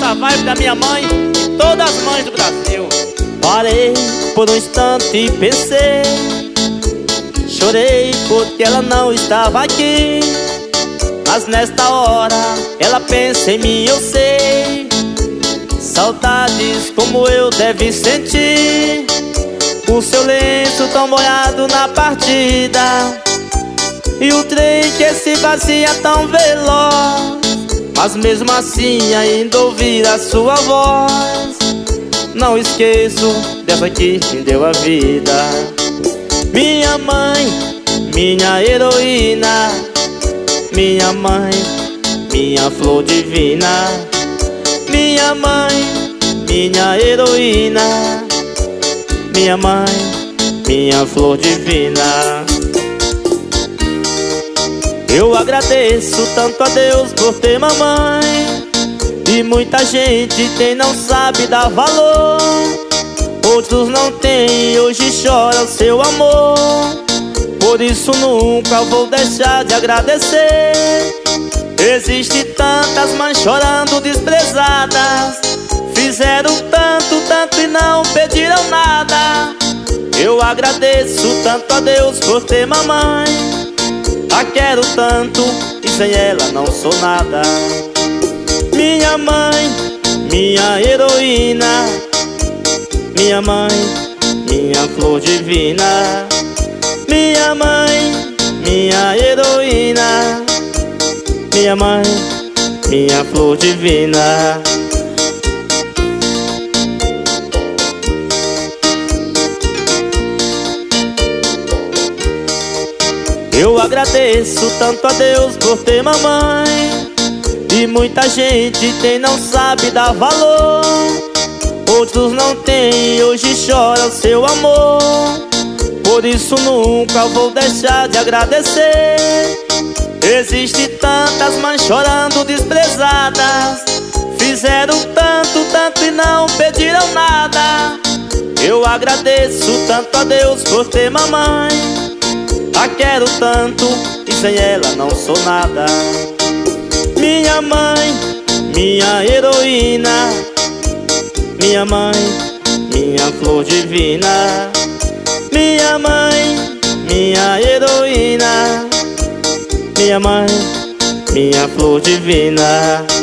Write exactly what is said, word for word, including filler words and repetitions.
nessa vibe da minha mãe e todas as mães do Brasil. Parei por um instante e pensei, chorei porque ela não estava aqui. Mas nesta hora ela pensa em mim, eu sei. Saudades como eu deve sentir, o seu lenço tão molhado na partida, e o trem que se vazia tão veloz. Mas mesmo assim ainda ouvir a sua voz. Não esqueço dessa que me deu a vida. Minha mãe, minha heroína, minha mãe, minha flor divina. Minha mãe, minha heroína, minha mãe, minha flor divina. Eu agradeço tanto a Deus por ter mamãe, e muita gente tem não sabe dar valor. Outros não têm e hoje choram seu amor. Por isso nunca vou deixar de agradecer. Existe tantas mães chorando desprezadas, fizeram tanto, tanto e não pediram nada. Eu agradeço tanto a Deus por ter mamãe, a quero tanto e sem ela não sou nada. Minha mãe, minha heroína, minha mãe, minha flor divina. Minha mãe, minha heroína, minha mãe, minha flor divina. Eu agradeço tanto a Deus por ter mamãe, e muita gente tem não sabe dar valor. Outros não têm e hoje choram seu amor. Por isso nunca vou deixar de agradecer. Existe tantas mães chorando desprezadas, fizeram tanto, tanto e não pediram nada. Eu agradeço tanto a Deus por ter mamãe, a quero tanto e sem ela não sou nada. Minha mãe, minha heroína, minha mãe, minha flor divina. Minha mãe, minha heroína, minha mãe, minha flor divina.